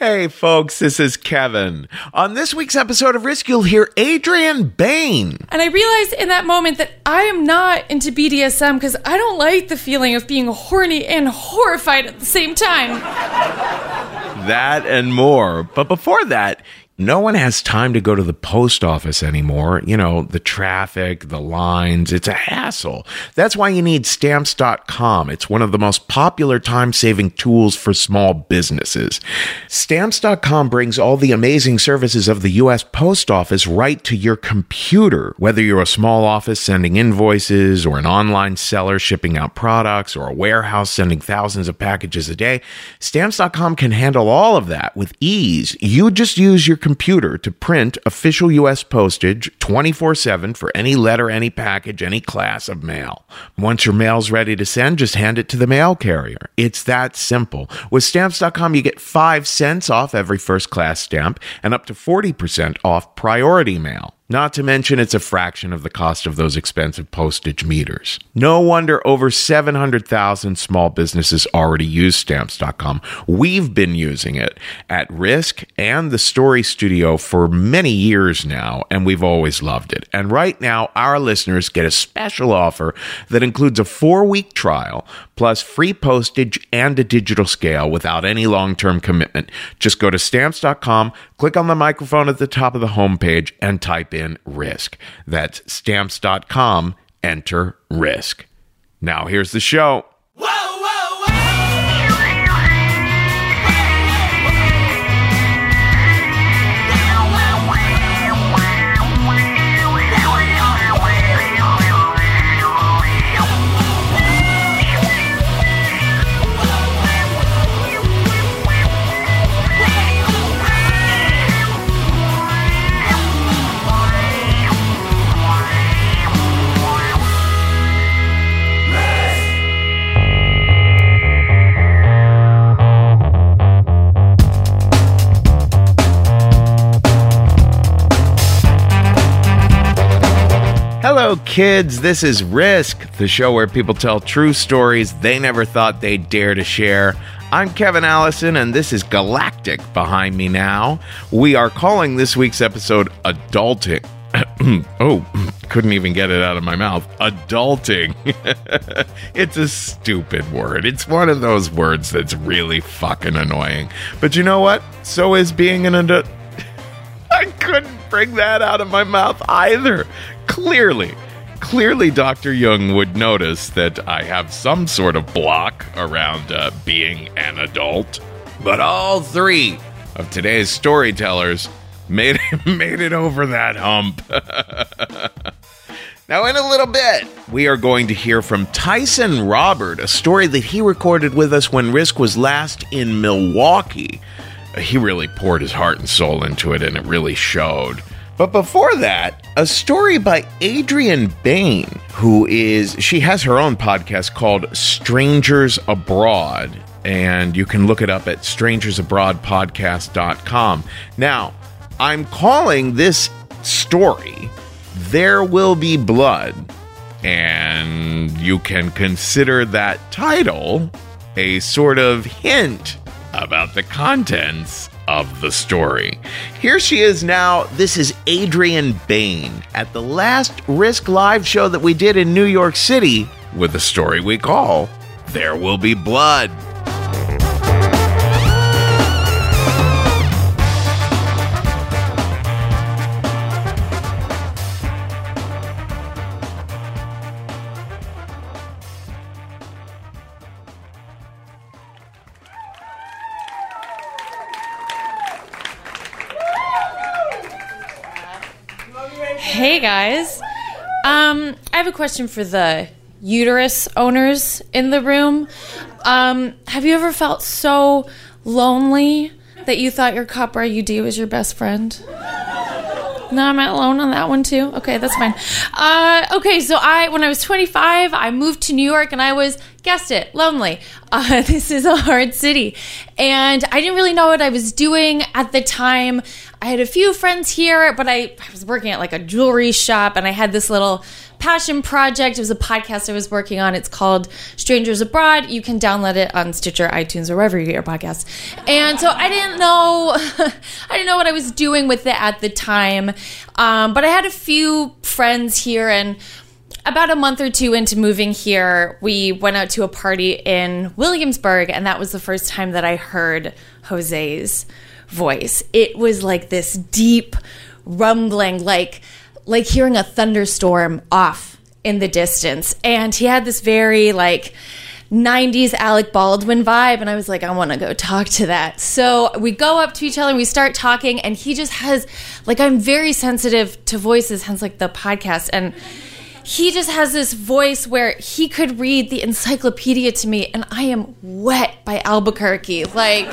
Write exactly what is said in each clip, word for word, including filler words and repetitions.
Hey folks, this is Kevin. On this week's episode of Risk, you'll hear Adrian Bain. And I realized in that moment that I am not into B D S M because I don't like the feeling of being horny and horrified at the same time. That and more. But before that, no one has time to go to the post office anymore. You know, the traffic, the lines, it's a hassle. That's why you need Stamps dot com. It's one of the most popular time-saving tools for small businesses. Stamps dot com brings all the amazing services of the U S Post Office right to your computer. Whether you're a small office sending invoices, or an online seller shipping out products, or a warehouse sending thousands of packages a day, Stamps dot com can handle all of that with ease. You just use your computer to print official U S postage twenty-four seven for any letter, any package, any class of mail. Once your mail's ready to send, just hand it to the mail carrier. It's that simple. With Stamps dot com, you get five cents off every first-class stamp and up to forty percent off priority mail. Not to mention, it's a fraction of the cost of those expensive postage meters. No wonder over seven hundred thousand small businesses already use Stamps dot com. We've been using it at Risk and the Story Studio for many years now, and we've always loved it. And right now, our listeners get a special offer that includes a four-week trial, plus free postage and a digital scale without any long-term commitment. Just go to Stamps dot com, click on the microphone at the top of the homepage, and type in Risk. That's Stamps dot com, enter Risk. Now here's the show. Whoa, whoa, whoa. Hello, kids. This is Risk, the show where people tell true stories they never thought they'd dare to share. I'm Kevin Allison, and this is Galactic behind me now. We are calling this week's episode Adulting. Oh, couldn't even get it out of my mouth. Adulting. It's a stupid word. It's one of those words that's really fucking annoying. But you know what? So is being an adult. I couldn't bring that out of my mouth either. Clearly, clearly Doctor Jung would notice that I have some sort of block around uh, being an adult. But all three of today's storytellers made it, made it over that hump. Now, in a little bit, we are going to hear from Tyson Robert, a story that he recorded with us when Risk was last in Milwaukee. He really poured his heart and soul into it, and it really showed. But before that, a story by Adrian Bain, who is, she has her own podcast called Strangers Abroad, and you can look it up at strangers abroad podcast dot com. Now, I'm calling this story There Will Be Blood, and you can consider that title a sort of hint about the contents of the story. Here she is now. This is Adrian Bain at the last Risk Live show that we did in New York City with a story we call There Will Be Blood. Hey guys, um, I have a question for the uterus owners in the room. Um, have you ever felt so lonely that you thought your copper I U D was your best friend? No, I'm not alone on that one too. Okay, that's fine. Uh, okay, so I, when I was twenty-five, I moved to New York and I was, guessed it, lonely. Uh, this is a hard city. And I didn't really know what I was doing at the time. I had a few friends here, but I, I was working at like a jewelry shop and I had this little passion project. It was a podcast I was working on. It's called Strangers Abroad. You can download it on Stitcher, iTunes, or wherever you get your podcasts. And so I didn't know, I didn't know what I was doing with it at the time. Um, but I had a few friends here, and about a month or two into moving here, we went out to a party in Williamsburg, and that was the first time that I heard Jose's voice. It was like this deep rumbling, like like hearing a thunderstorm off in the distance. And he had this very like nineties Alec Baldwin vibe, and I was like, I want to go talk to that. So we go up to each other and we start talking, and he just has, like, I'm very sensitive to voices, hence like the podcast, and he just has this voice where he could read the encyclopedia to me, and I am wet by Albuquerque. Like,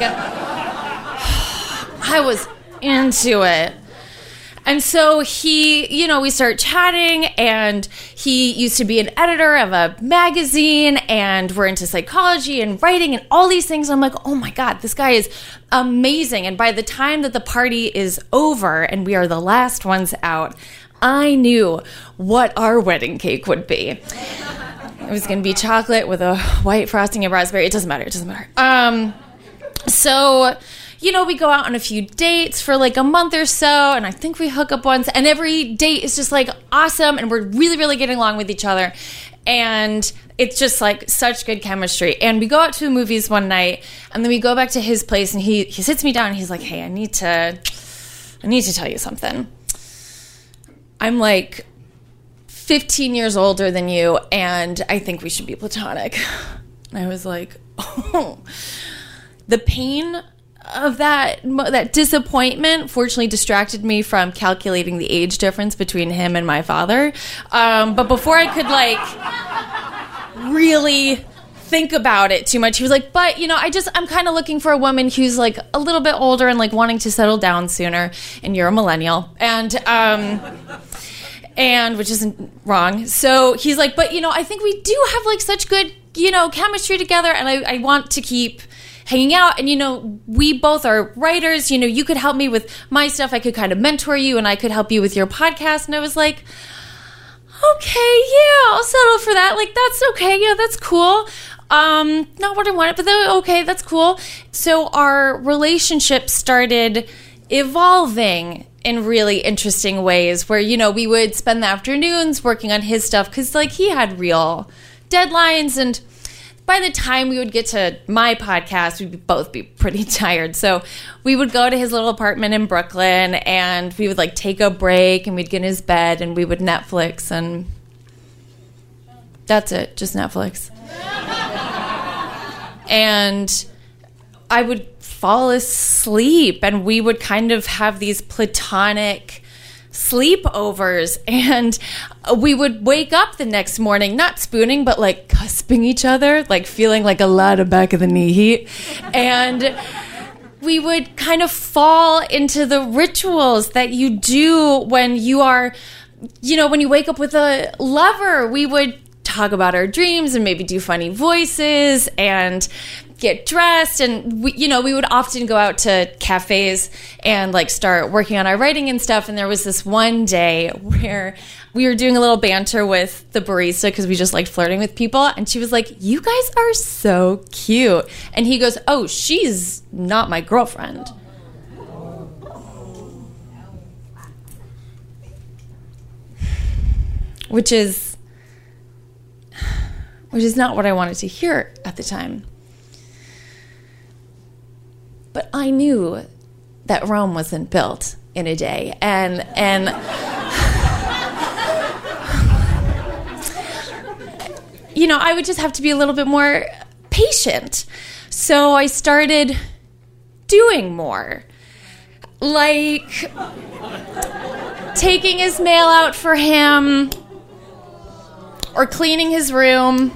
I was into it. And so he, you know, we start chatting, and he used to be an editor of a magazine, and we're into psychology and writing and all these things. I'm like, oh my God, this guy is amazing. And by the time that the party is over and we are the last ones out, I knew what our wedding cake would be. It was going to be chocolate with a white frosting and raspberry. It doesn't matter. It doesn't matter. Um, so... You know, we go out on a few dates for like a month or so, and I think we hook up once, and every date is just like awesome, and we're really, really getting along with each other, and it's just like such good chemistry. And we go out to the movies one night, and then we go back to his place, and he, he sits me down, and he's like, hey, I need to, I need to tell you something. I'm like fifteen years older than you, and I think we should be platonic. And I was like, oh, the pain of that that disappointment fortunately distracted me from calculating the age difference between him and my father. Um, but before I could like really think about it too much, he was like, but you know, I just I'm kind of looking for a woman who's like a little bit older and like wanting to settle down sooner, and you're a millennial, and um and which isn't wrong. So he's like, but you know, I think we do have like such good, you know, chemistry together, and I, I want to keep hanging out, and you know, we both are writers, you know, you could help me with my stuff, I could kind of mentor you, and I could help you with your podcast. And I was like, okay, yeah, I'll settle for that. Like, that's okay, yeah, that's cool. Um, not what I wanted, but then, okay, that's cool. So our relationship started evolving in really interesting ways, where, you know, we would spend the afternoons working on his stuff, because like he had real deadlines, and by the time we would get to my podcast, we'd both be pretty tired. So we would go to his little apartment in Brooklyn, and we would like take a break, and we'd get in his bed, and we would Netflix, and that's it, just Netflix. And I would fall asleep, and we would kind of have these platonic sleepovers, and we would wake up the next morning, not spooning, but like cusping each other, like feeling like a lot of back of the knee heat. And we would kind of fall into the rituals that you do when you are, you know, when you wake up with a lover. We would talk about our dreams and maybe do funny voices and get dressed, and we, you know, we would often go out to cafes and like start working on our writing and stuff. And there was this one day where we were doing a little banter with the barista, because we just liked flirting with people, and she was like, you guys are so cute. And he goes, oh, she's not my girlfriend. Which is which is not what I wanted to hear at the time. But I knew that Rome wasn't built in a day. And and you know, I would just have to be a little bit more patient. So I started doing more. Like taking his mail out for him, or cleaning his room.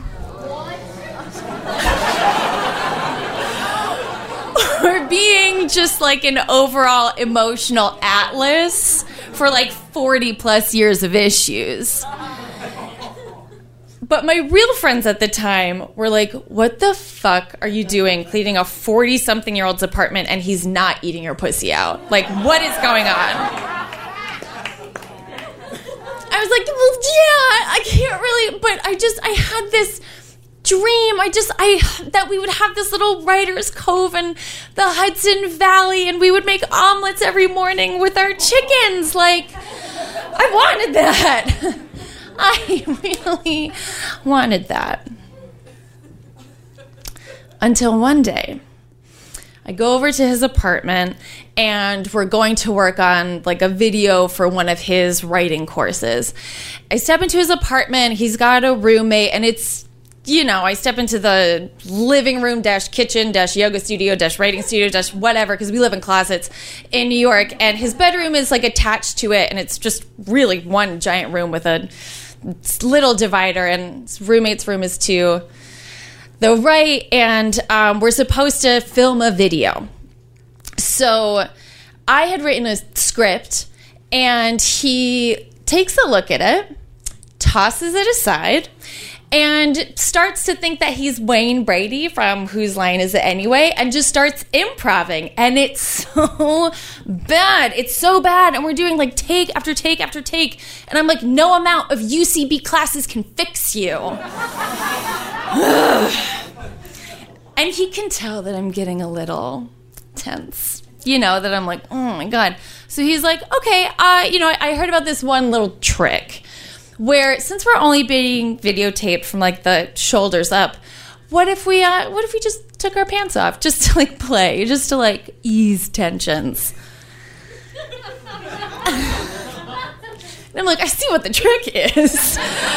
Or being just like an overall emotional atlas for like forty plus years of issues. But my real friends at the time were like, what the fuck are you doing cleaning a forty-something-year-old's apartment and he's not eating your pussy out? Like, what is going on? I was like, well, yeah, I can't really, but I just, I had this dream. I just, I, that we would have this little writer's cove in the Hudson Valley and we would make omelets every morning with our chickens. Like, I wanted that. I really wanted that. Until one day, I go over to his apartment and we're going to work on like a video for one of his writing courses. I step into his apartment. He's got a roommate and it's, you know, I step into the living room dash kitchen dash yoga studio dash writing studio dash whatever, because we live in closets in New York, and his bedroom is like attached to it, and it's just really one giant room with a little divider, and his roommate's room is to the right, and um, we're supposed to film a video. So I had written a script, and he takes a look at it, tosses it aside, and starts to think that he's Wayne Brady from Whose Line Is It Anyway, and just starts improvising. And it's so bad. It's so bad. And we're doing like take after take after take. And I'm like, no amount of U C B classes can fix you. And he can tell that I'm getting a little tense. You know, that I'm like, oh my God. So he's like, okay, uh, you know, I, I heard about this one little trick where, since we're only being videotaped from like the shoulders up, what if we uh what if we just took our pants off just to like play, just to like ease tensions? And I'm like, I see what the trick is.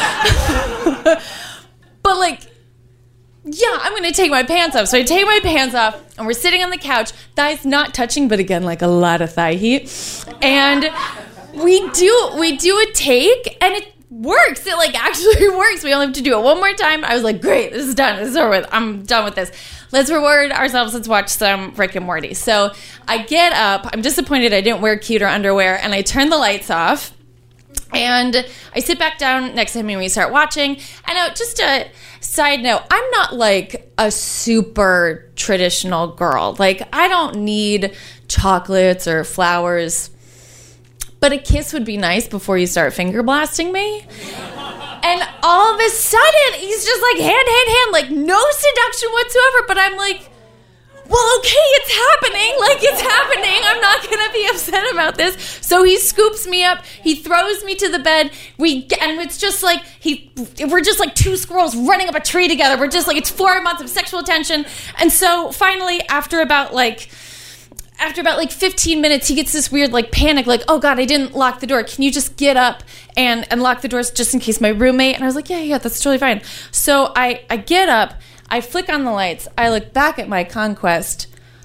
But like, yeah, I'm gonna take my pants off. So I take my pants off and we're sitting on the couch, thighs not touching, but again, like a lot of thigh heat. And we do we do a take, and it works. It like actually works. We only have to do it one more time. I was like, great, this is done. This is over with. I'm done with this. Let's reward ourselves. Let's watch some Rick and Morty. So I get up. I'm disappointed I didn't wear cuter underwear, and I turn the lights off. And I sit back down next to him and we start watching. And uh, just a side note, I'm not like a super traditional girl. Like, I don't need chocolates or flowers. But a kiss would be nice before you start finger blasting me. And all of a sudden, he's just like hand, hand, hand, like no seduction whatsoever. But I'm like, well, okay, it's happening. Like, it's happening. I'm not going to be upset about this. So he scoops me up. He throws me to the bed. We And it's just like, he, we're just like two squirrels running up a tree together. We're just like, it's four months of sexual tension. And so finally, after about like, After about like fifteen minutes, he gets this weird like panic, like, oh God, I didn't lock the door. Can you just get up and, and lock the doors just in case my roommate? And I was like, yeah, yeah, that's totally fine. So I, I get up, I flick on the lights, I look back at my conquest,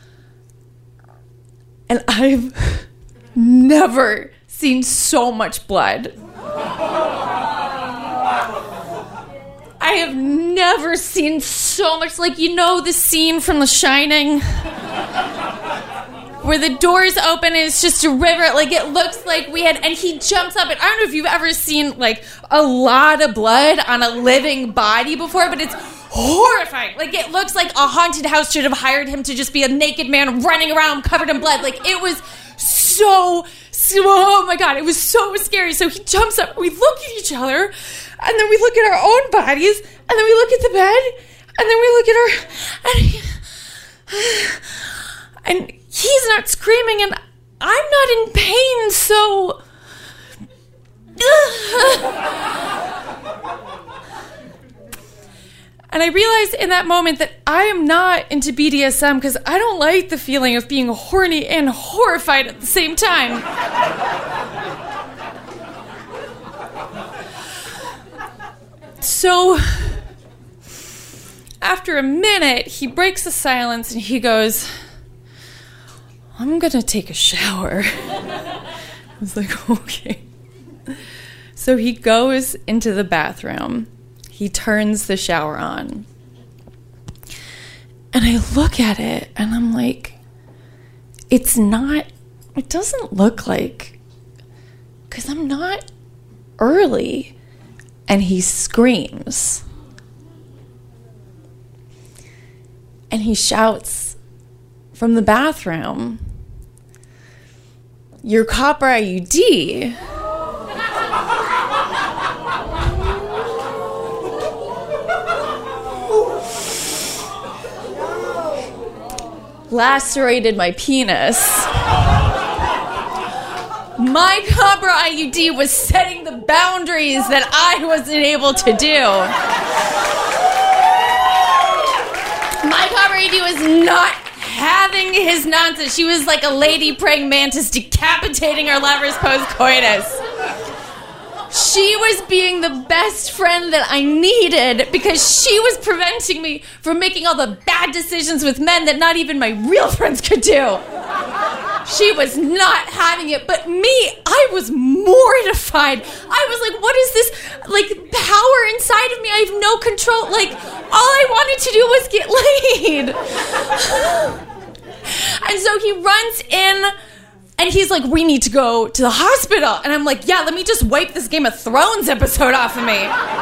and I've never seen so much blood. I have never seen so much, like, you know the scene from The Shining? Where the doors open and it's just a river. Like, it looks like we had... And he jumps up. And I don't know if you've ever seen, like, a lot of blood on a living body before, but it's horrifying. Like, it looks like a haunted house should have hired him to just be a naked man running around covered in blood. Like, it was so... so oh, my God. It was so scary. So he jumps up. We look at each other. And then we look at our own bodies. And then we look at the bed. And then we look at our... And... He, and he's not screaming, and I'm not in pain, so... And I realized in that moment that I am not into B D S M because I don't like the feeling of being horny and horrified at the same time. So... After a minute, he breaks the silence and he goes... I'm gonna take a shower. I was like, okay. So he goes into the bathroom. He turns the shower on. And I look at it and I'm like, it's not, it doesn't look like, because I'm not early. And he screams. And he shouts from the bathroom, your copper I U D lacerated my penis. My Cobra I U D was setting the boundaries that I wasn't able to do. My Cobra I U D was not having his nonsense. She was like a lady praying mantis decapitating her lovers post-coitus. She was being the best friend that I needed because she was preventing me from making all the bad decisions with men that not even my real friends could do. She was not having it, but me, I was mortified. I was like, what is this, like, power inside of me? I have no control. Like, all I wanted to do was get laid. And so he runs in, and he's like, we need to go to the hospital. And I'm like, yeah, let me just wipe this Game of Thrones episode off of me.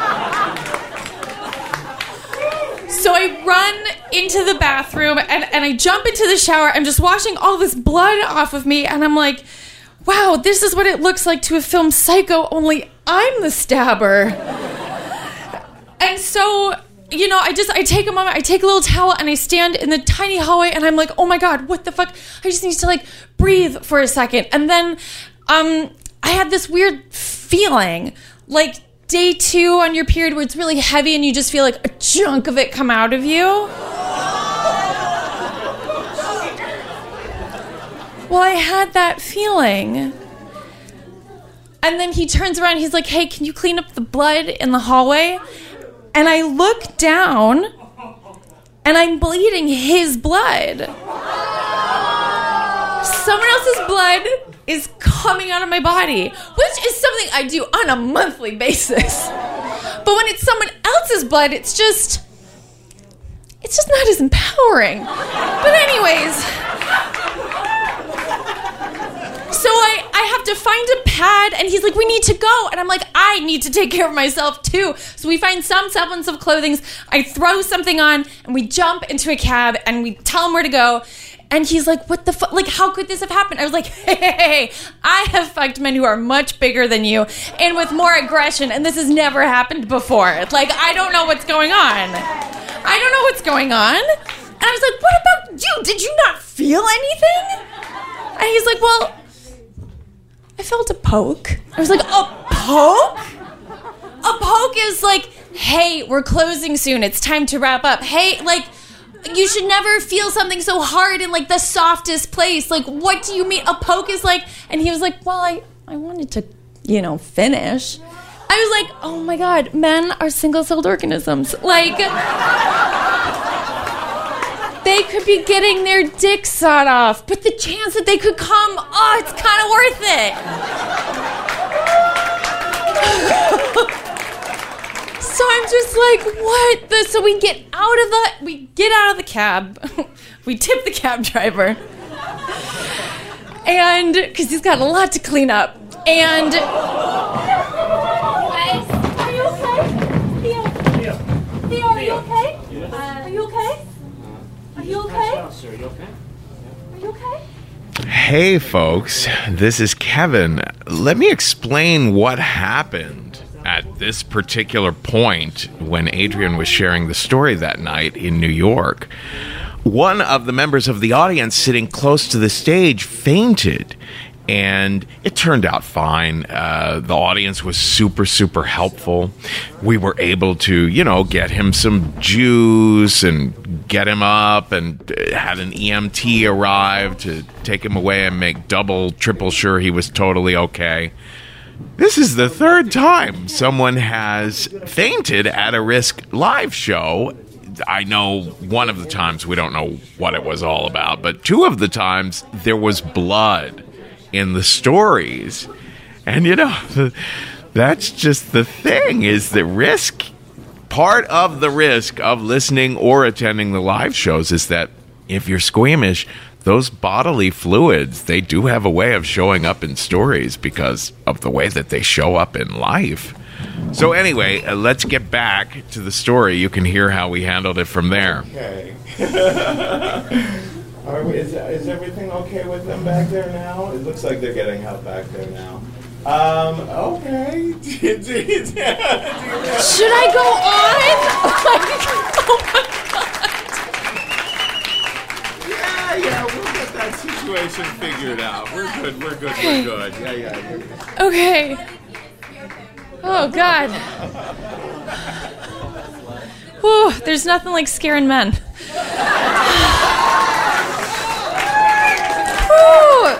So I run into the bathroom, and, and I jump into the shower. I'm just washing all this blood off of me, and I'm like, wow, this is what it looks like to have filmed Psycho, only I'm the stabber. And so, you know, I just, I take a moment, I take a little towel, and I stand in the tiny hallway, and I'm like, oh my God, what the fuck? I just need to, like, breathe for a second. And then um, I had this weird feeling, like day two on your period where it's really heavy and you just feel like a chunk of it come out of you. Well, I had that feeling. And then he turns around, he's like, hey, can you clean up the blood in the hallway? And I look down, and I'm bleeding his blood. Someone else's blood is coming out of my body, which is something I do on a monthly basis. But when it's someone else's blood, it's just, it's just not as empowering. But anyways, so I, I have to find a pad, and he's like, we need to go. And I'm like, I need to take care of myself too. So we find some semblance of clothing. I throw something on, and we jump into a cab, and we tell him where to go. And he's like, what the fuck? Like, how could this have happened? I was like, hey, hey, hey, I have fucked men who are much bigger than you and with more aggression, and this has never happened before. Like, I don't know what's going on. I don't know what's going on. And I was like, what about you? Did you not feel anything? And he's like, well, I felt a poke. I was like, a poke? A poke is like, hey, we're closing soon. It's time to wrap up. Hey, like, you should never feel something so hard in, like, the softest place. Like, what do you mean? A poke is like... And he was like, well, I, I wanted to, you know, finish. I was like, oh, my God, men are single-celled organisms. Like, they could be getting their dick sawed off, but the chance that they could come, oh, it's kind of worth it. So I'm just like, what? The, so we get out of the, we get out of the cab. We tip the cab driver. And, because he's got a lot to clean up. And... Guys, are you okay? Theo. Theo. Theo, are you okay? Uh, are you okay? Are you okay? Are you okay? Hey, folks. This is Kevin. Let me explain what happened at this particular point when Adrian was sharing the story that night in New York. One of the members of the audience sitting close to the stage fainted, and it turned out fine. Uh, the audience was super, super helpful. We were able to, you know, get him some juice and get him up, and had an E M T arrive to take him away and make double, triple sure he was totally okay. This is the third time someone has fainted at a Risk live show. I know one of the times we don't know what it was all about, but two of the times there was blood in the stories. And, you know, that's just the thing, is the Risk, part of the risk of listening or attending the live shows is that if you're squeamish, those bodily fluids, they do have a way of showing up in stories because of the way that they show up in life. So anyway, uh, let's get back to the story. You can hear how we handled it from there. Okay. Are we, is, is everything okay with them back there now? It looks like they're getting help back there now. Um, okay. Should I go on? Oh my God. Yeah, yeah. situation figured out. We're good, we're good, we're good. Yeah, yeah, you're good. Okay. Oh, God. Whew, there's nothing like scaring men. Whew.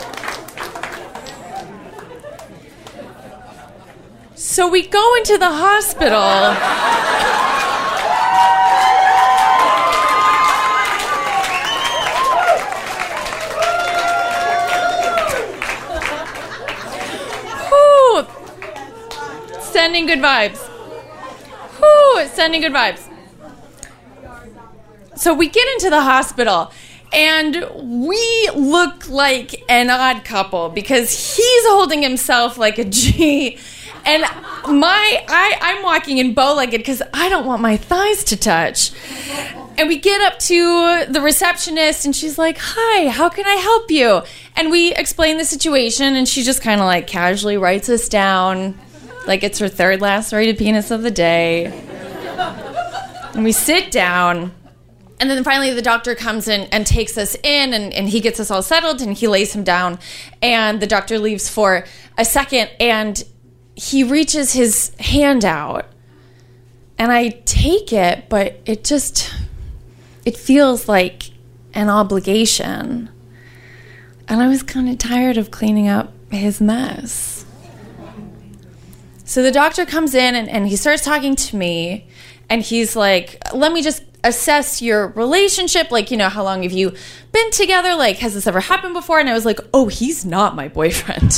So we go into the hospital. Whew. Sending good vibes. Whew, sending good vibes. So we get into the hospital, and we look like an odd couple because he's holding himself like a G, and my I, I'm walking in bow-legged because I don't want my thighs to touch. And we get up to the receptionist, and she's like, "Hi, how can I help you?" And we explain the situation, and she just kind of like casually writes us down like it's her third lacerated penis of the day. And we sit down. And then finally the doctor comes in and takes us in, and, and he gets us all settled, and he lays him down. And the doctor leaves for a second, and he reaches his hand out. And I take it, but it just, it feels like an obligation. And I was kind of tired of cleaning up his mess. So the doctor comes in, and, and he starts talking to me, and he's like, let me just assess your relationship, like, you know, how long have you been together, like, has this ever happened before? And I was like, oh, he's not my boyfriend.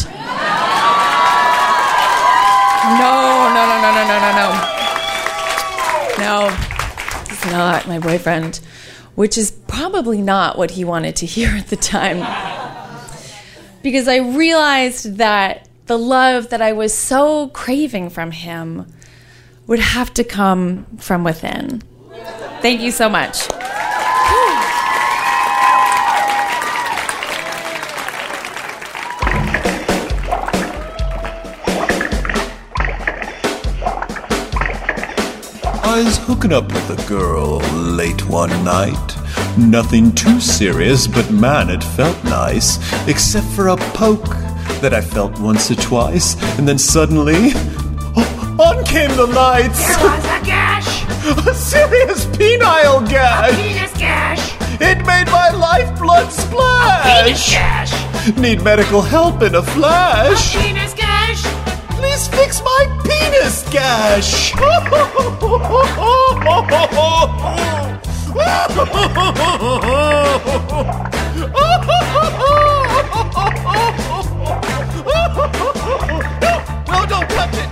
no, no, no, no, no, no, no, no. No, he's not my boyfriend, which is probably not what he wanted to hear at the time. Because I realized that the love that I was so craving from him would have to come from within. Thank you so much. I was hooking up with a girl late one night. Nothing too serious, but man, it felt nice. Except for a poke that I felt once or twice. And then suddenly, oh, on came the lights. There was a gash. A serious penile gash! A penis gash! It made my lifeblood splash! A penis gash! Need medical help in a flash! A penis gash! Please fix my penis gash! No, don't touch it!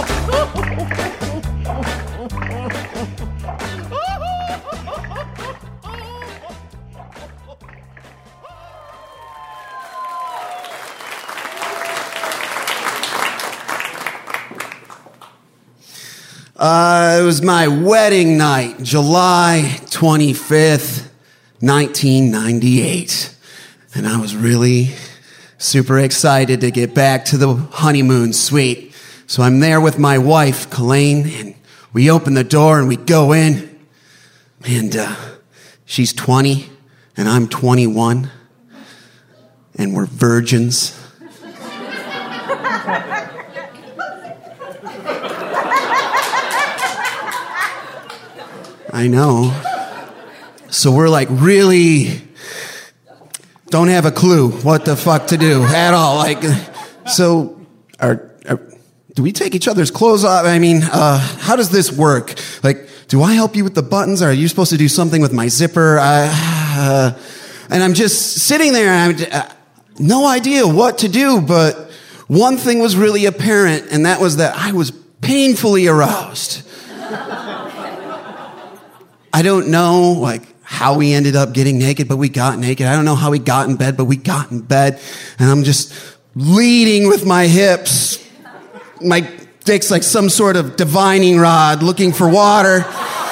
Uh, it was my wedding night, July twenty-fifth, nineteen ninety-eight. And I was really super excited to get back to the honeymoon suite. So I'm there with my wife, Colleen, and we open the door and we go in. And uh, she's twenty and I'm twenty-one. And we're virgins. I know. So we're like really don't have a clue what the fuck to do at all. Like, so are, are do we take each other's clothes off? I mean, uh, how does this work? Like, do I help you with the buttons? Or are you supposed to do something with my zipper? I, uh, and I'm just sitting there and I'm uh, no idea what to do, but one thing was really apparent, and that was that I was painfully aroused. I don't know, like, how we ended up getting naked, but we got naked. I don't know how we got in bed, but we got in bed. And I'm just leading with my hips. My dick's like some sort of divining rod looking for water.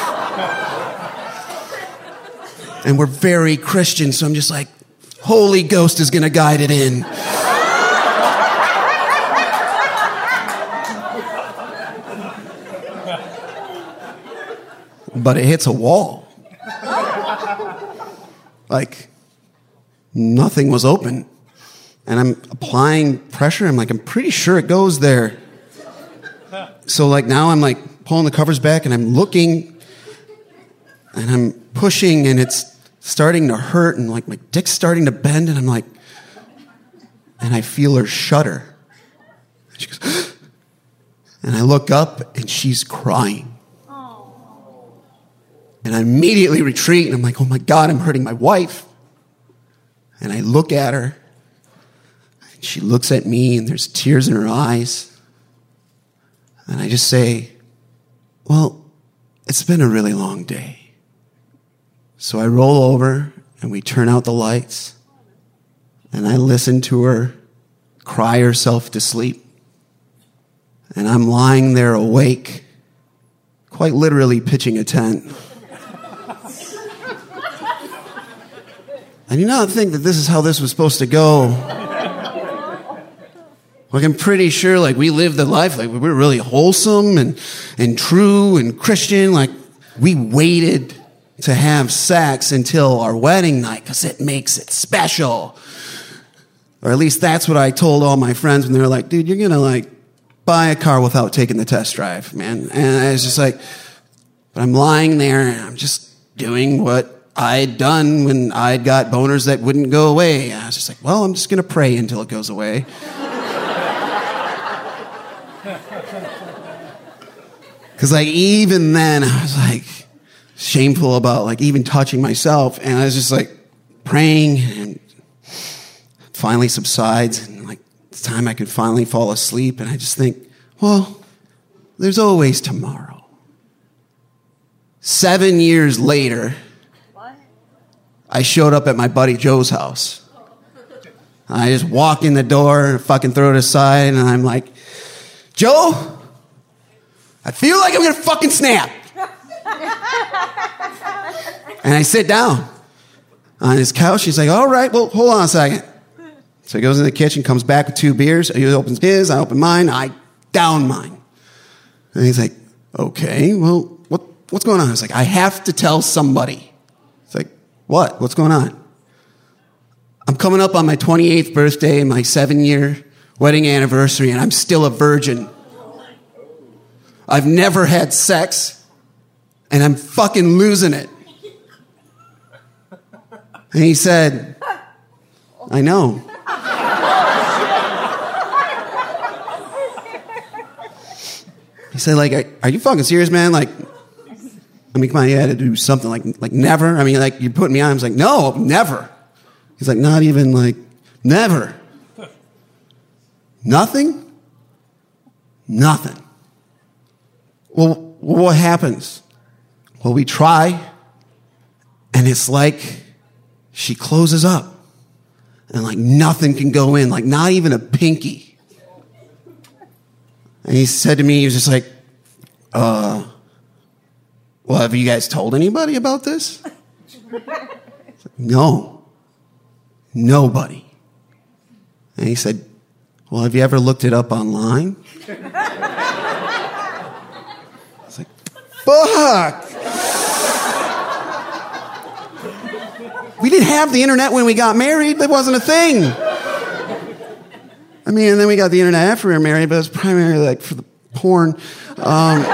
And we're very Christian, so I'm just like, Holy Ghost is gonna guide it in. But it hits a wall. Like, nothing was open. And I'm applying pressure. I'm like, I'm pretty sure it goes there. So like now I'm like pulling the covers back and I'm looking and I'm pushing and it's starting to hurt and like my dick's starting to bend and I'm like, and I feel her shudder. And she goes, and I look up and she's crying. And I immediately retreat and I'm like, oh my God, I'm hurting my wife. And I look at her and she looks at me and there's tears in her eyes. And I just say, well, it's been a really long day. So I roll over and we turn out the lights and I listen to her cry herself to sleep. And I'm lying there awake, quite literally pitching a tent. I do not think that this is how this was supposed to go. Like, I'm pretty sure, like, we lived the life, like, we were really wholesome and, and true and Christian. Like, we waited to have sex until our wedding night because it makes it special. Or at least that's what I told all my friends when they were like, dude, you're going to, like, buy a car without taking the test drive, man. And I was just like, but I'm lying there and I'm just doing what I'd done when I'd got boners that wouldn't go away. I was just like, well, I'm just going to pray until it goes away. Because, like, even then, I was, like, shameful about, like, even touching myself. And I was just, like, praying, and it finally subsides. And, like, it's time I could finally fall asleep. And I just think, well, there's always tomorrow. Seven years later, what? I showed up at my buddy Joe's house. I just walk in the door, fucking throw it aside, and I'm like, Joe, I feel like I'm gonna fucking snap. And I sit down on his couch. He's like, all right, well, hold on a second. So he goes in the kitchen, comes back with two beers. He opens his, I open mine, I down mine. And he's like, okay, well, what, what's going on? I was like, I have to tell somebody. It's like, what? What's going on? I'm coming up on my twenty-eighth birthday, my seven-year wedding anniversary, and I'm still a virgin. I've never had sex, and I'm fucking losing it. And he said, I know. He said, like, are you fucking serious, man? Like, I mean, come on, you had to do something like, like never? I mean, like, you're putting me on. I was like, no, never. He's like, not even, like, never. Nothing? Nothing. Well, what happens? Well, we try, and it's like she closes up, and like nothing can go in, like not even a pinky. And he said to me, he was just like, uh, well, have you guys told anybody about this? Like, no, nobody. And he said, well, have you ever looked it up online? Fuck! We didn't have the internet when we got married. That wasn't a thing. I mean, and then we got the internet after we were married, but it was primarily like for the porn. Um,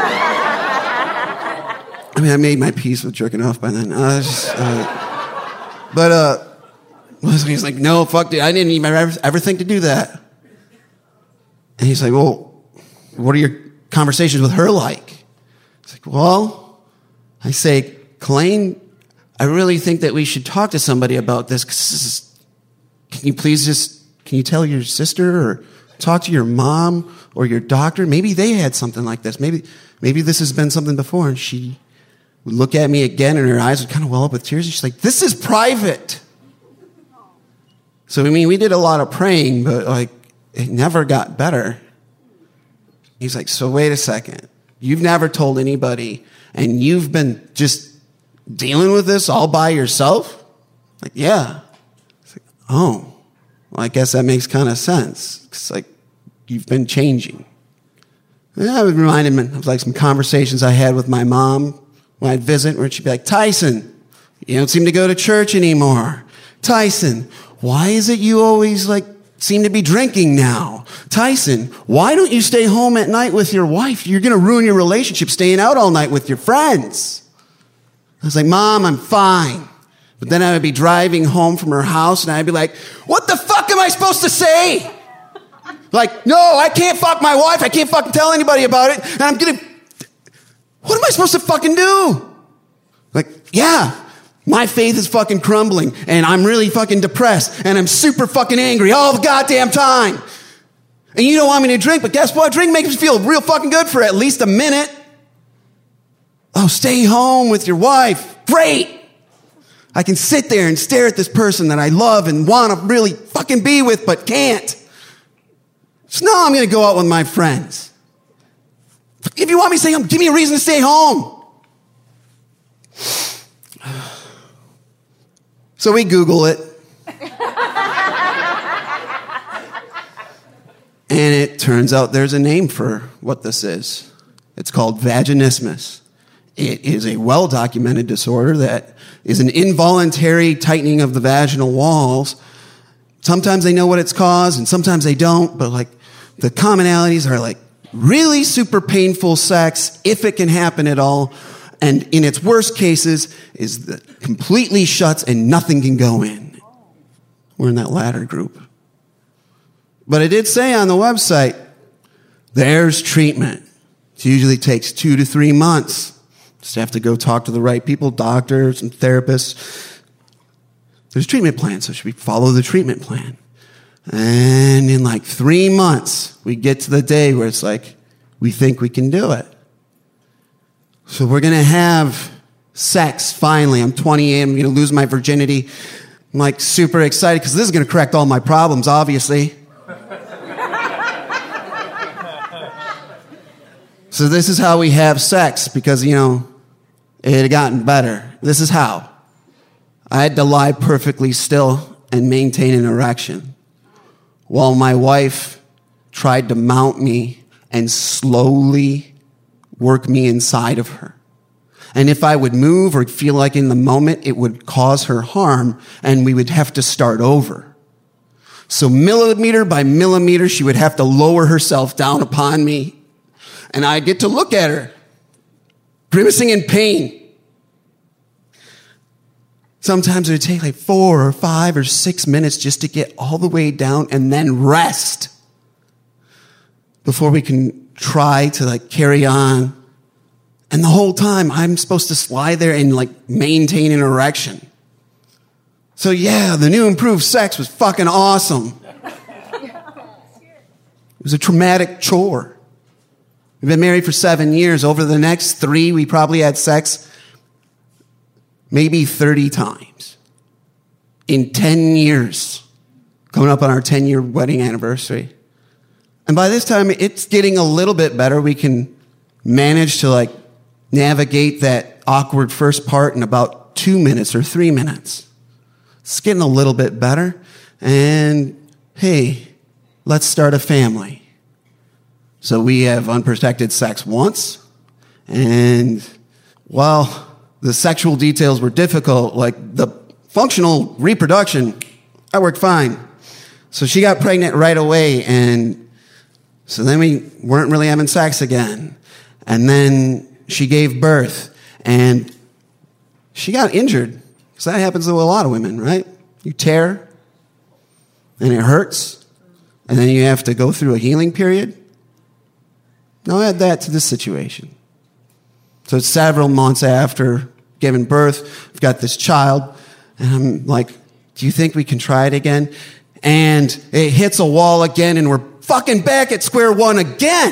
I mean, I made my peace with jerking off by then. Uh, just, uh, but uh, he's like, no, fuck, dude, I didn't even ever, ever think to do that. And he's like, well, what are your conversations with her like? It's like, well, I say, Colleen, I really think that we should talk to somebody about this. 'Cause this is, can you please just, can you tell your sister or talk to your mom or your doctor? Maybe they had something like this. Maybe, maybe this has been something before. And she would look at me again and her eyes would kind of well up with tears. And she's like, this is private. So, I mean, we did a lot of praying, but like, it never got better. He's like, so wait a second. You've never told anybody, and you've been just dealing with this all by yourself? Like, yeah. It's like, oh, well, I guess that makes kind of sense. It's like, you've been changing. And I would remind him of like some conversations I had with my mom when I'd visit, where she'd be like, Tyson, you don't seem to go to church anymore. Tyson, why is it you always like seem to be drinking now? Tyson, why don't you stay home at night with your wife? You're going to ruin your relationship staying out all night with your friends. I was like, Mom, I'm fine. But then I would be driving home from her house and I'd be like, what the fuck am I supposed to say? Like, no, I can't fuck my wife. I can't fucking tell anybody about it. And I'm going to, what am I supposed to fucking do? Like, yeah, my faith is fucking crumbling and I'm really fucking depressed and I'm super fucking angry all the goddamn time. And you don't want me to drink, but guess what? Drink makes me feel real fucking good for at least a minute. Oh, stay home with your wife. Great. I can sit there and stare at this person that I love and want to really fucking be with, but can't. So now I'm going to go out with my friends. If you want me to stay home, give me a reason to stay home. So we Google it. And it turns out there's a name for what this is. It's called vaginismus. It is a well-documented disorder that is an involuntary tightening of the vaginal walls. Sometimes they know what it's caused, and sometimes they don't, but like the commonalities are like really super painful sex, if it can happen at all, and in its worst cases is that completely shuts and nothing can go in. We're in that latter group. But it did say on the website, there's treatment. It usually takes two to three months. Just have to go talk to the right people, doctors and therapists. There's a treatment plan, so should we follow the treatment plan? And in like three months, we get to the day where it's like, we think we can do it. So we're going to have sex, finally. I'm twenty-eight, I'm going to lose my virginity. I'm like super excited because this is going to correct all my problems, obviously. So this is how we have sex because, you know, it had gotten better. This is how. I had to lie perfectly still and maintain an erection while my wife tried to mount me and slowly work me inside of her. And if I would move or feel like in the moment, it would cause her harm and we would have to start over. So millimeter by millimeter, she would have to lower herself down upon me. And I'd get to look at her, grimacing in pain. Sometimes it would take like four or five or six minutes just to get all the way down and then rest before we can try to like carry on. And the whole time I'm supposed to slide there and like maintain an erection. So yeah, the new improved sex was fucking awesome. It was a traumatic chore. We've been married for seven years. Over the next three, we probably had sex maybe thirty times. In ten years. Coming up on our ten-year wedding anniversary. And by this time, it's getting a little bit better. We can manage to like navigate that awkward first part in about two minutes or three minutes. It's getting a little bit better. And hey, let's start a family. So we have unprotected sex once, and while the sexual details were difficult, like the functional reproduction, that worked fine. So she got pregnant right away, and so then we weren't really having sex again. And then she gave birth, and she got injured, because that happens to a lot of women, right? You tear, and it hurts, and then you have to go through a healing period. Now add that to this situation. So it's several months after giving birth, I've got this child, and I'm like, do you think we can try it again? And it hits a wall again, and we're fucking back at square one again.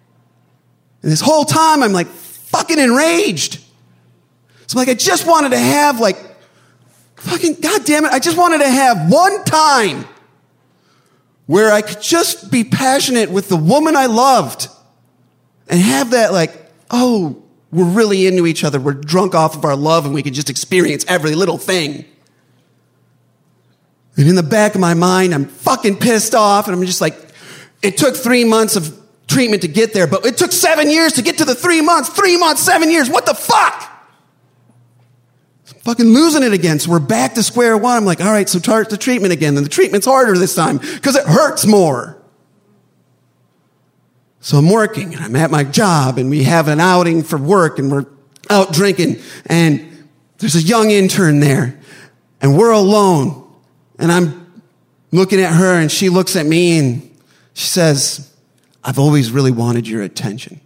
And this whole time, I'm like fucking enraged. So I'm like, I just wanted to have like, fucking, God damn it, I just wanted to have one time where I could just be passionate with the woman I loved. And have that like, oh, we're really into each other. We're drunk off of our love and we can just experience every little thing. And in the back of my mind, I'm fucking pissed off. And I'm just like, it took three months of treatment to get there, but it took seven years to get to the three months. Three months, seven years. What the fuck? Fucking losing it again. So we're back to square one. I'm like, all right, so start the treatment again. And the treatment's harder this time because it hurts more. So I'm working and I'm at my job and we have an outing for work and we're out drinking and there's a young intern there and we're alone and I'm looking at her and she looks at me and she says, I've always really wanted your attention.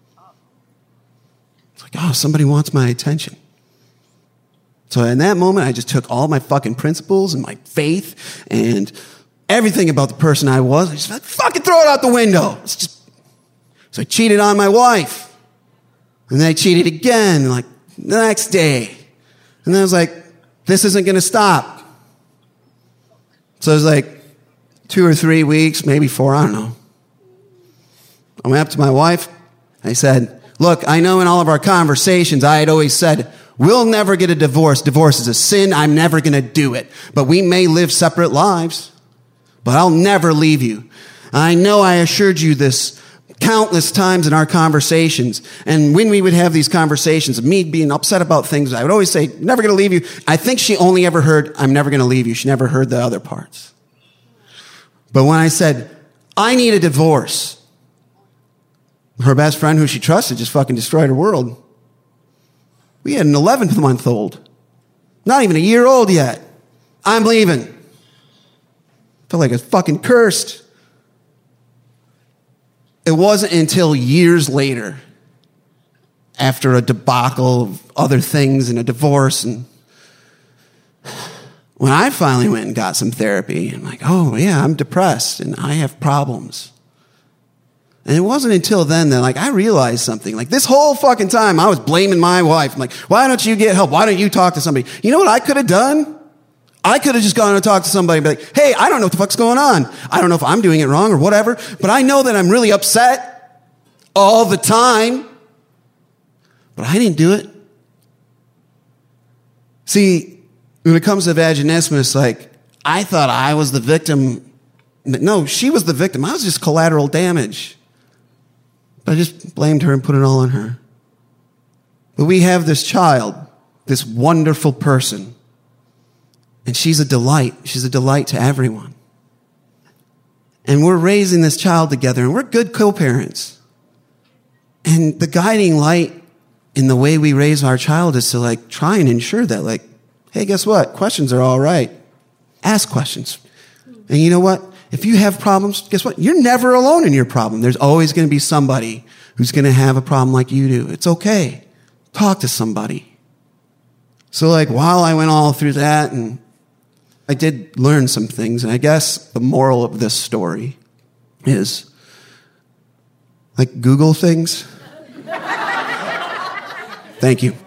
It's like, oh, somebody wants my attention. So in that moment, I just took all my fucking principles and my faith and everything about the person I was. I just like, fucking throw it out the window. It's just, so I cheated on my wife. And then I cheated again, like the next day. And then I was like, this isn't going to stop. So it was like two or three weeks, maybe four, I don't know. I went up to my wife. I said, look, I know in all of our conversations, I had always said, we'll never get a divorce. Divorce is a sin. I'm never going to do it. But we may live separate lives. But I'll never leave you. I know I assured you this countless times in our conversations. And when we would have these conversations of me being upset about things, I would always say, never going to leave you. I think she only ever heard, I'm never going to leave you. She never heard the other parts. But when I said, I need a divorce, her best friend who she trusted just fucking destroyed her world. We had an eleventh month old. Not even a year old yet. I'm leaving. Felt like I was fucking cursed. It wasn't until years later, after a debacle of other things and a divorce, and when I finally went and got some therapy, I'm like, oh yeah, I'm depressed and I have problems. And it wasn't until then that like I realized something. Like this whole fucking time I was blaming my wife. I'm like, why don't you get help? Why don't you talk to somebody? You know what I could have done? I could have just gone and talked to somebody and be like, hey, I don't know what the fuck's going on. I don't know if I'm doing it wrong or whatever, but I know that I'm really upset all the time. But I didn't do it. See, when it comes to vaginismus, like, I thought I was the victim. No, she was the victim. I was just collateral damage. But I just blamed her and put it all on her. But we have this child, this wonderful person. And she's a delight. She's a delight to everyone. And we're raising this child together, and we're good co-parents. And the guiding light in the way we raise our child is to like try and ensure that, like, hey, guess what? Questions are all right. Ask questions. And you know what? If you have problems, guess what? You're never alone in your problem. There's always going to be somebody who's going to have a problem like you do. It's okay. Talk to somebody. So like while I went all through that, and I did learn some things, and I guess the moral of this story is like Google things. Thank you.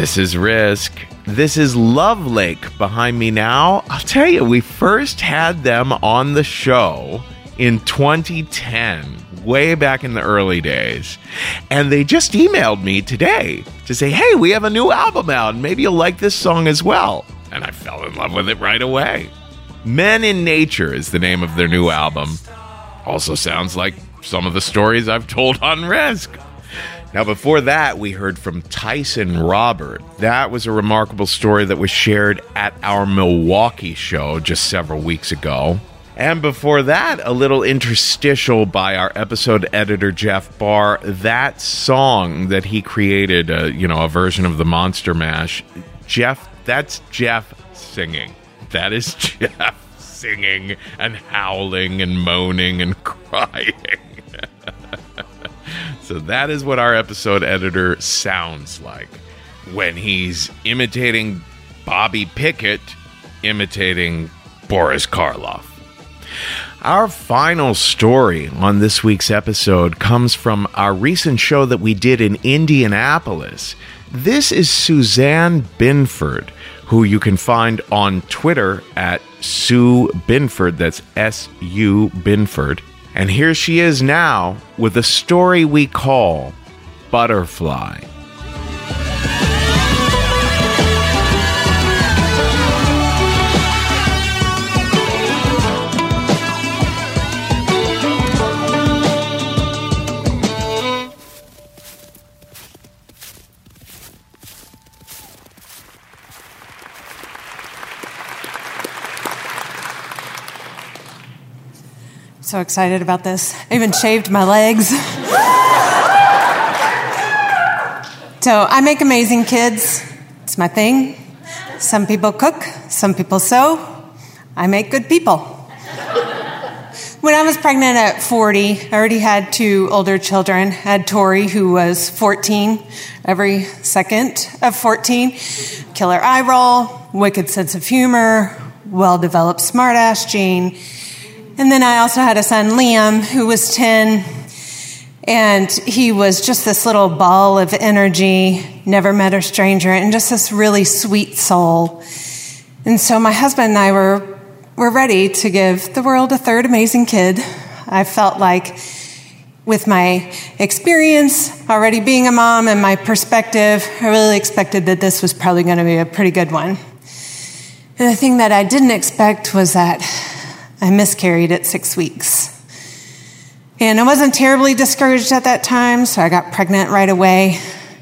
This is Risk. This is Love Lake behind me now. I'll tell you, we first had them on the show in twenty ten, way back in the early days. And they just emailed me today to say, hey, we have a new album out, and maybe you'll like this song as well. And I fell in love with it right away. Men in Nature is the name of their new album. Also sounds like some of the stories I've told on Risk. Now, before that, we heard from Tyson Robert. That was a remarkable story that was shared at our Milwaukee show just several weeks ago. And before that, a little interstitial by our episode editor, Jeff Barr. That song that he created, uh, you know, a version of the Monster Mash. Jeff, that's Jeff singing. That is Jeff singing and howling and moaning and crying. So that is what our episode editor sounds like when he's imitating Bobby Pickett, imitating Boris Karloff. Our final story on this week's episode comes from our recent show that we did in Indianapolis. This is Suzanne Binford, who you can find on Twitter at Sue Binford. That's S U Binford. And here she is now with a story we call Butterfly. So excited about this. I even shaved my legs. So I make amazing kids. It's my thing. Some people cook, some people sew. I make good people. When I was pregnant at forty, I already had two older children. I had Tori, who was fourteen, every second of fourteen. Killer eye roll, wicked sense of humor, well-developed smartass gene. And then I also had a son, Liam, who was ten, and he was just this little ball of energy, never met a stranger, and just this really sweet soul. And so my husband and I were, were ready to give the world a third amazing kid. I felt like with my experience already being a mom and my perspective, I really expected that this was probably going to be a pretty good one. And the thing that I didn't expect was that I miscarried at six weeks. And I wasn't terribly discouraged at that time, so I got pregnant right away.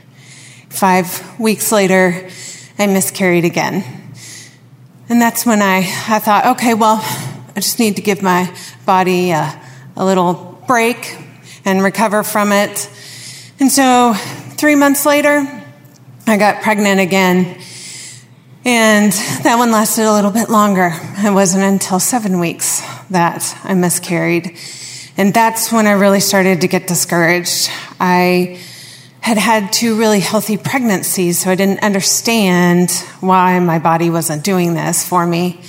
Five weeks later, I miscarried again. And that's when I, I thought, okay, well, I just need to give my body a, a little break and recover from it. And so three months later, I got pregnant again. And that one lasted a little bit longer. It wasn't until seven weeks that I miscarried. And that's when I really started to get discouraged. I had had two really healthy pregnancies, so I didn't understand why my body wasn't doing this for me.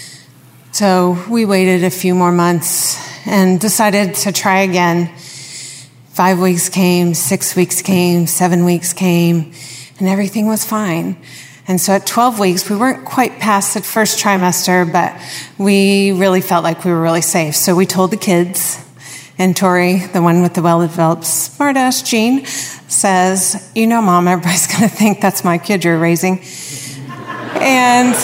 So we waited a few more months and decided to try again. Five weeks came, six weeks came, seven weeks came, and everything was fine. And so at twelve weeks, we weren't quite past the first trimester, but we really felt like we were really safe. So we told the kids, and Tori, the one with the well-developed smartass gene, says, you know, Mom, everybody's going to think that's my kid you're raising. And,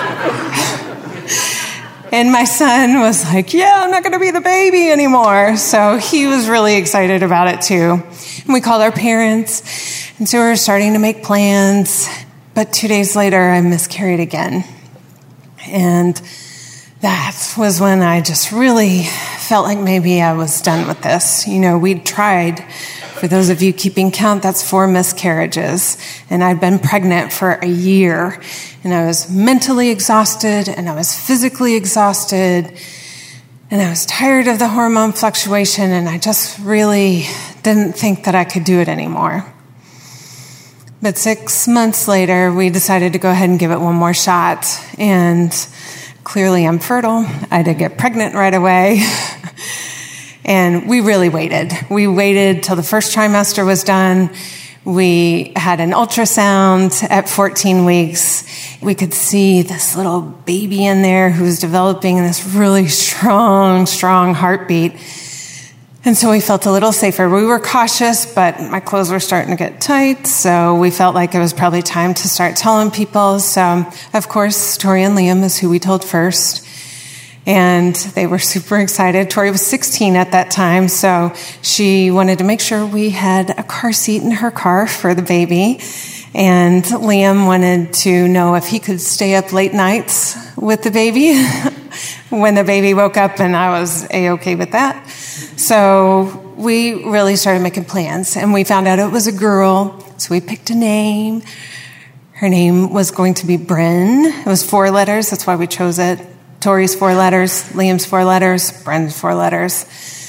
and my son was like, yeah, I'm not going to be the baby anymore. So he was really excited about it too. And we called our parents, and so we were starting to make plans. But two days later, I miscarried again. And that was when I just really felt like maybe I was done with this. You know, we'd tried, for those of you keeping count, that's four miscarriages. And I'd been pregnant for a year. And I was mentally exhausted, and I was physically exhausted. And I was tired of the hormone fluctuation, and I just really didn't think that I could do it anymore. But six months later, we decided to go ahead and give it one more shot. And clearly I'm fertile. I did get pregnant right away. And we really waited. We waited till the first trimester was done. We had an ultrasound at fourteen weeks. We could see this little baby in there who was developing this really strong, strong heartbeat. And so we felt a little safer. We were cautious, but my clothes were starting to get tight, so we felt like it was probably time to start telling people. So, of course, Tori and Liam is who we told first. And they were super excited. Tori was sixteen at that time, so she wanted to make sure we had a car seat in her car for the baby. And Liam wanted to know if he could stay up late nights with the baby when the baby woke up, and I was A-okay with that. So we really started making plans, and we found out it was a girl, so we picked a name. Her name was going to be Bryn. It was four letters, that's why we chose it. Tori's four letters, Liam's four letters, Bryn's four letters.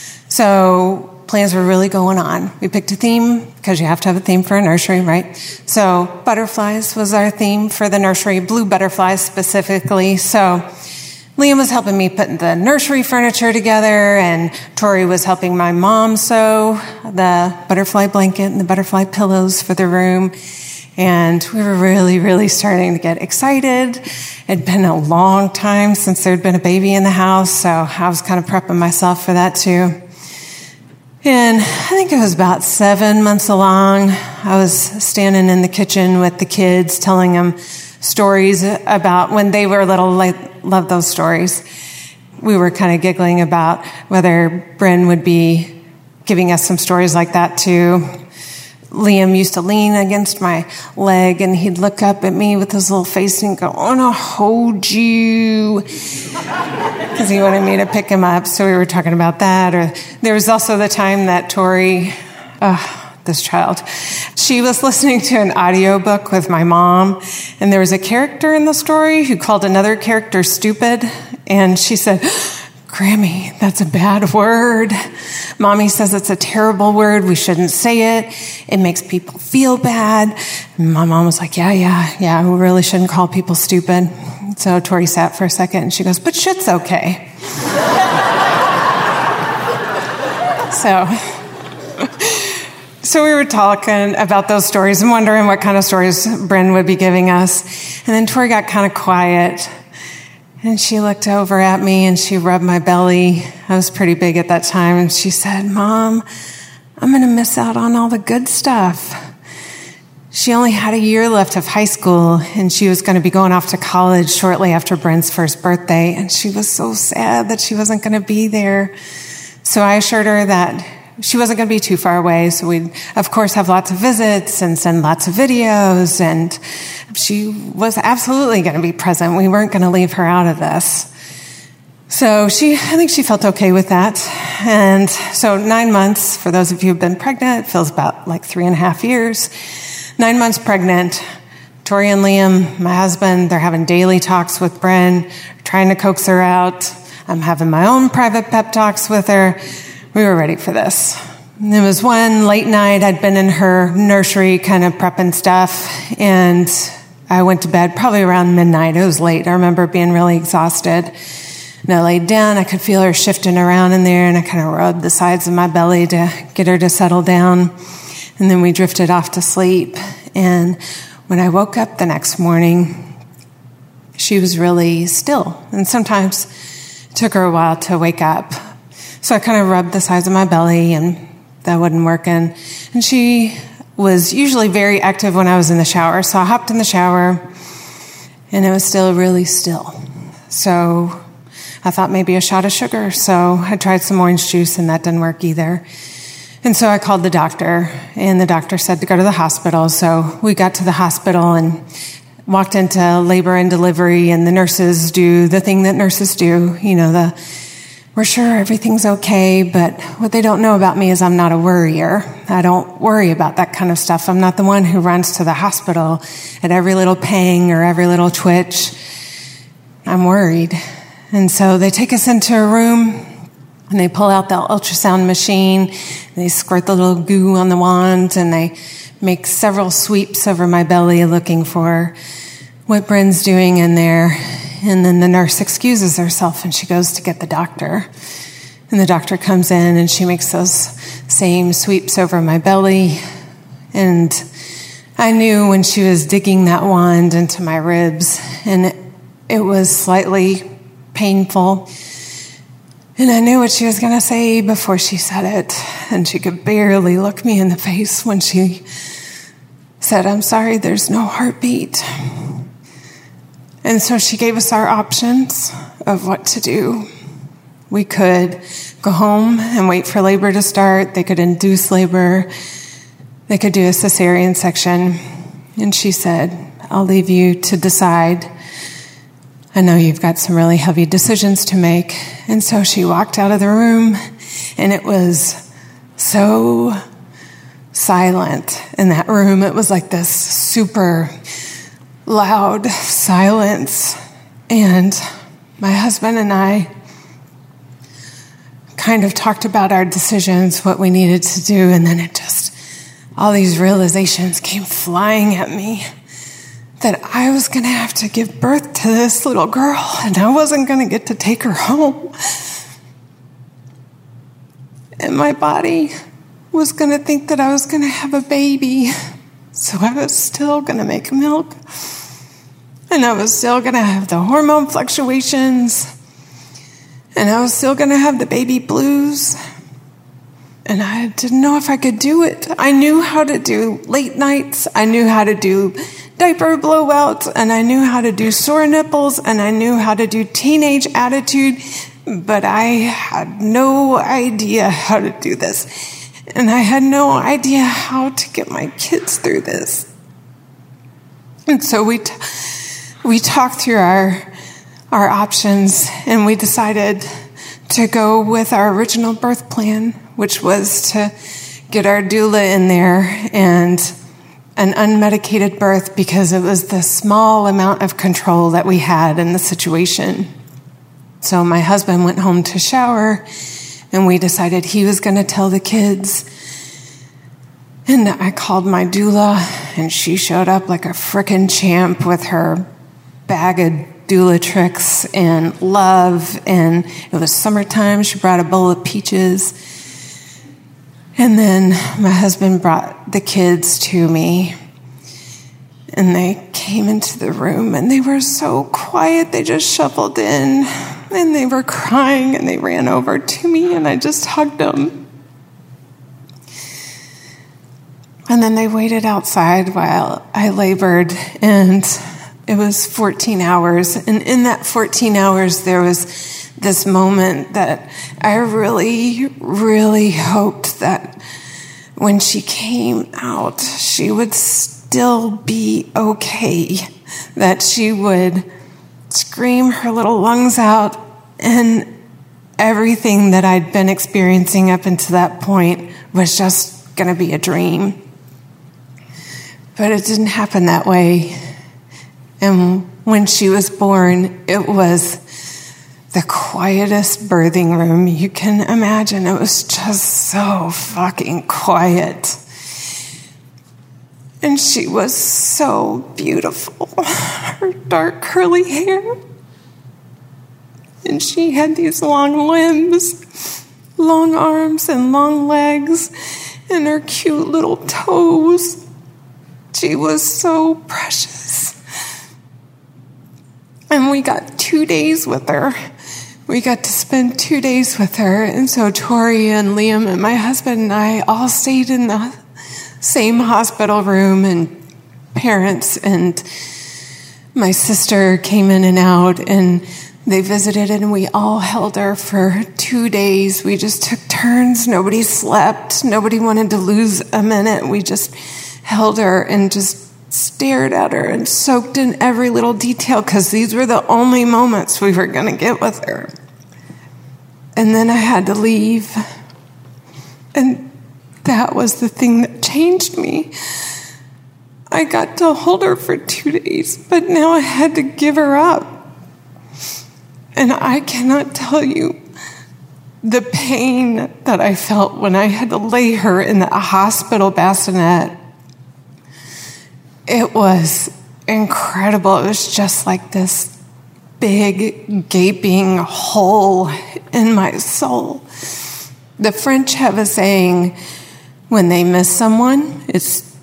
So plans were really going on. We picked a theme, because you have to have a theme for a nursery, right? So butterflies was our theme for the nursery, blue butterflies specifically. So Liam was helping me put the nursery furniture together, and Tori was helping my mom sew the butterfly blanket and the butterfly pillows for the room. And we were really, really starting to get excited. It'd been a long time since there'd been a baby in the house, so I was kind of prepping myself for that too. And I think it was about seven months along. I was standing in the kitchen with the kids, telling them stories about when they were little. I love those stories. We were kind of giggling about whether Bryn would be giving us some stories like that too. Liam used to lean against my leg, and he'd look up at me with his little face and go, "I want to hold you," because he wanted me to pick him up. So we were talking about that. Or there was also the time that Tori, oh, this child, she was listening to an audiobook with my mom, and there was a character in the story who called another character stupid, and she said, "Grammy, that's a bad word. Mommy says it's a terrible word. We shouldn't say it. It makes people feel bad." And my mom was like, yeah, yeah, yeah, we really shouldn't call people stupid. So Tori sat for a second, and she goes, "But shit's okay." so, so we were talking about those stories and wondering what kind of stories Bryn would be giving us. And then Tori got kind of quiet. And she looked over at me and she rubbed my belly. I was pretty big at that time. And she said, "Mom, I'm going to miss out on all the good stuff." She only had a year left of high school, and she was going to be going off to college shortly after Bryn's first birthday. And she was so sad that she wasn't going to be there. So I assured her that she wasn't going to be too far away. So we'd, of course, have lots of visits and send lots of videos. And she was absolutely going to be present. We weren't going to leave her out of this. So she, I think she felt okay with that. And so nine months, for those of you who've been pregnant, it feels about like three and a half years. Nine months pregnant, Tori and Liam, my husband, they're having daily talks with Bryn, trying to coax her out. I'm having my own private pep talks with her. We were ready for this. And it was one late night. I'd been in her nursery kind of prepping stuff, and I went to bed probably around midnight. It was late. I remember being really exhausted. And I laid down. I could feel her shifting around in there, and I kind of rubbed the sides of my belly to get her to settle down. And then we drifted off to sleep. And when I woke up the next morning, she was really still. And sometimes it took her a while to wake up. So I kind of rubbed the sides of my belly, and that wasn't working. And she was usually very active when I was in the shower. So I hopped in the shower, and it was still really still. So I thought maybe a shot of sugar. So I tried some orange juice, and that didn't work either. And so I called the doctor, and the doctor said to go to the hospital. So we got to the hospital and walked into labor and delivery, and the nurses do the thing that nurses do, you know, the we're sure everything's okay, but what they don't know about me is I'm not a worrier. I don't worry about that kind of stuff. I'm not the one who runs to the hospital at every little pang or every little twitch. I'm worried. And so they take us into a room, and they pull out the ultrasound machine, and they squirt the little goo on the wand, and they make several sweeps over my belly looking for what Bryn's doing in there. And then the nurse excuses herself, and she goes to get the doctor. And the doctor comes in, and she makes those same sweeps over my belly. And I knew when she was digging that wand into my ribs, and it, it was slightly painful. And I knew what she was going to say before she said it. And she could barely look me in the face when she said, "I'm sorry, there's no heartbeat." And so she gave us our options of what to do. We could go home and wait for labor to start. They could induce labor. They could do a cesarean section. And she said, "I'll leave you to decide. I know you've got some really heavy decisions to make." And so she walked out of the room, and it was so silent in that room. It was like this super loud silence. And my husband and I kind of talked about our decisions, what we needed to do, and then it just, all these realizations came flying at me that I was going to have to give birth to this little girl, and I wasn't going to get to take her home. And my body was going to think that I was going to have a baby, so I was still going to make milk, and I was still going to have the hormone fluctuations, and I was still going to have the baby blues. And I didn't know if I could do it. I knew how to do late nights. I knew how to do diaper blowouts. And I knew how to do sore nipples. And I knew how to do teenage attitude. But I had no idea how to do this. And I had no idea how to get my kids through this. And so we t- we talked through our our options. And we decided to go with our original birth plan, which was to get our doula in there and an unmedicated birth, because it was the small amount of control that we had in the situation. So my husband went home to shower, and we decided he was going to tell the kids. And I called my doula, and she showed up like a frickin' champ with her bag of doula tricks and love, and it was summertime. She brought a bowl of peaches. And then my husband brought the kids to me, and they came into the room, and they were so quiet. They just shuffled in, and they were crying, and they ran over to me, and I just hugged them. And then they waited outside while I labored, and it was fourteen hours. And in that fourteen hours, there was this moment that I really, really hoped that when she came out, she would still be okay, that she would scream her little lungs out, and everything that I'd been experiencing up until that point was just going to be a dream. But it didn't happen that way. And when she was born, it was the quietest birthing room you can imagine. It was just so fucking quiet. And she was so beautiful. Her dark curly hair. And she had these long limbs, long arms and long legs, and her cute little toes. She was so precious. And we got two days with her. We got to spend two days with her. And so Tori and Liam and my husband and I all stayed in the same hospital room, and parents and my sister came in and out, and they visited, and we all held her for two days. We just took turns. Nobody slept. Nobody wanted to lose a minute. We just held her and just stared at her and soaked in every little detail, because these were the only moments we were going to get with her. And then I had to leave. And that was the thing that changed me. I got to hold her for two days, but now I had to give her up. And I cannot tell you the pain that I felt when I had to lay her in the hospital bassinet. It was incredible. It was just like this big, gaping hole in my soul. The French have a saying, when they miss someone, it's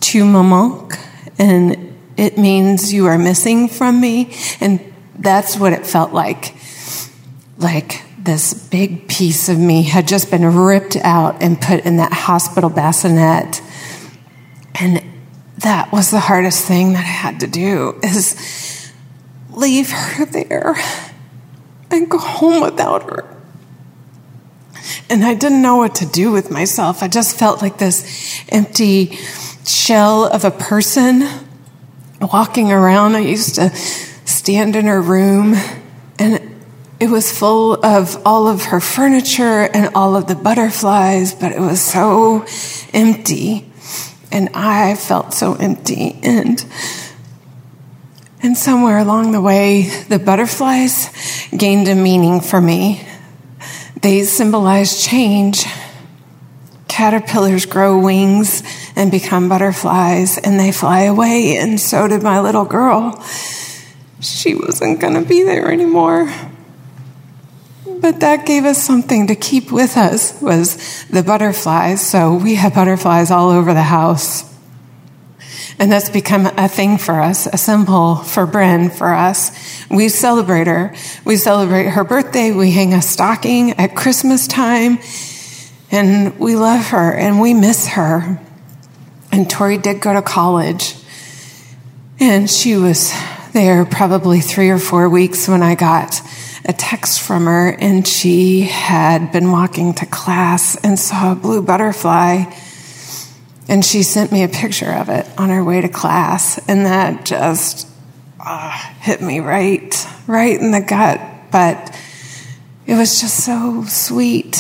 tu me manques, and it means you are missing from me. And that's what it felt like. Like this big piece of me had just been ripped out and put in that hospital bassinet. And that was the hardest thing that I had to do, is leave her there and go home without her. And I didn't know what to do with myself. I just felt like this empty shell of a person walking around. I used to stand in her room, and it was full of all of her furniture and all of the butterflies, but it was so empty. And I felt so empty. And and somewhere along the way, the butterflies gained a meaning for me. They symbolize change. Caterpillars grow wings and become butterflies, and they fly away, and so did my little girl. She wasn't going to be there anymore. But that gave us something to keep with us, was the butterflies. So we have butterflies all over the house. And that's become a thing for us, a symbol for Bryn, for us. We celebrate her. We celebrate her birthday. We hang a stocking at Christmas time. And we love her and we miss her. And Tori did go to college. And she was there probably three or four weeks when I got a text from her. And she had been walking to class and saw a blue butterfly. And she sent me a picture of it on her way to class. And that just uh, hit me right, right in the gut. But it was just so sweet.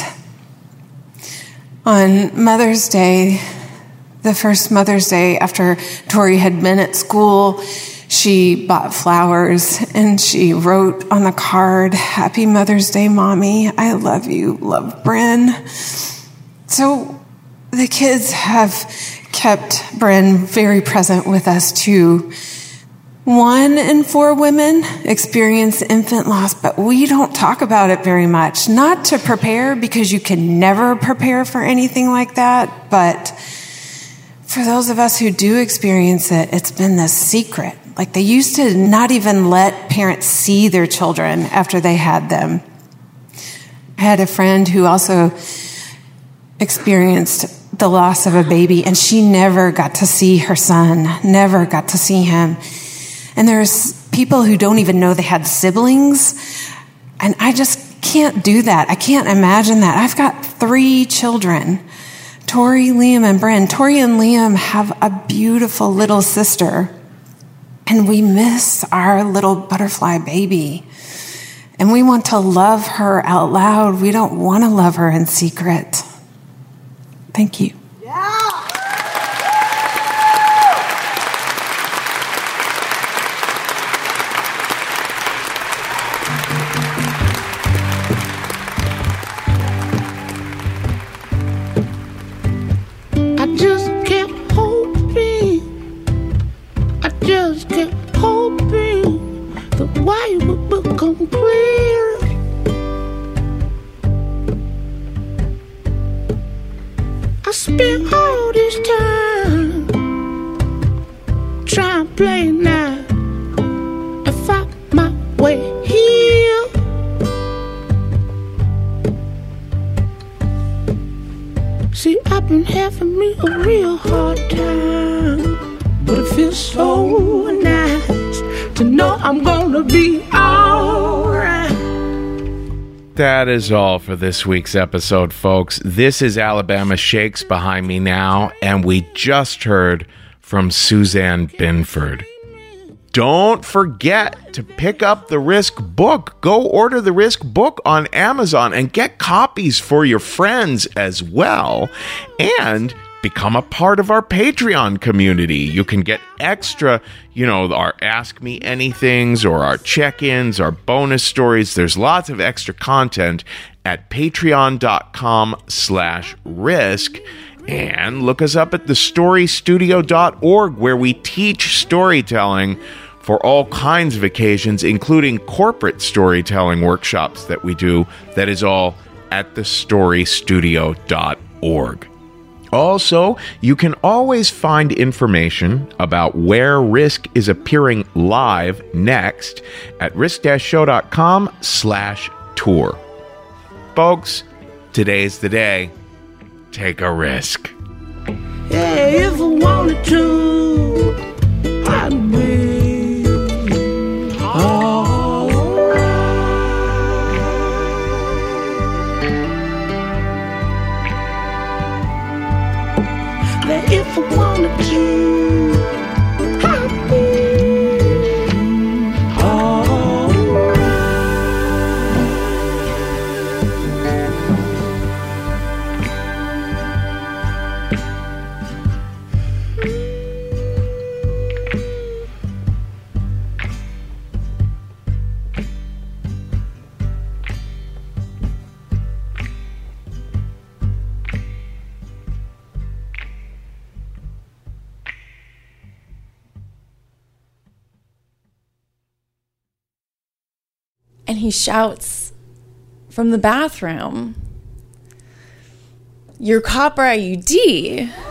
On Mother's Day, the first Mother's Day after Tori had been at school, she bought flowers and she wrote on the card, "Happy Mother's Day, Mommy. I love you. Love, Bryn." So the kids have kept Bryn very present with us too. One in four women experience infant loss, but we don't talk about it very much. Not to prepare, because you can never prepare for anything like that, but for those of us who do experience it, it's been this secret. Like, they used to not even let parents see their children after they had them. I had a friend who also experienced the loss of a baby, and she never got to see her son, never got to see him. And there's people who don't even know they had siblings, and I just can't do that. I can't imagine that. I've got three children, Tori, Liam, and Bryn. Tori and Liam have a beautiful little sister, and we miss our little butterfly baby. And we want to love her out loud. We don't want to love her in secret. Thank you. I just kept hoping, I just kept hoping the way would become clear. I spent all this time trying to play now and find my way here. See, I've been having me a real hard time, but it feels so nice to know I'm gonna be alright. That is all for this week's episode, folks. This is Alabama Shakes behind me now, and we just heard from Suzanne Binford. Don't forget to pick up the Risk book. Go order the Risk book on Amazon and get copies for your friends as well. And become a part of our Patreon community. You can get extra, you know, our Ask Me Anythings or our check-ins, our bonus stories. There's lots of extra content at patreon.com slash risk. And look us up at the story studio dot org, where we teach storytelling for all kinds of occasions, including corporate storytelling workshops that we do. That is all at the story studio dot org. Also, you can always find information about where Risk is appearing live next at risk-show.com slash tour. Folks, today's the day. Take a risk. Yeah, if I wanted to, I'd be all right. That if I wanted to, I'd be all And he shouts from the bathroom, "Your copper I U D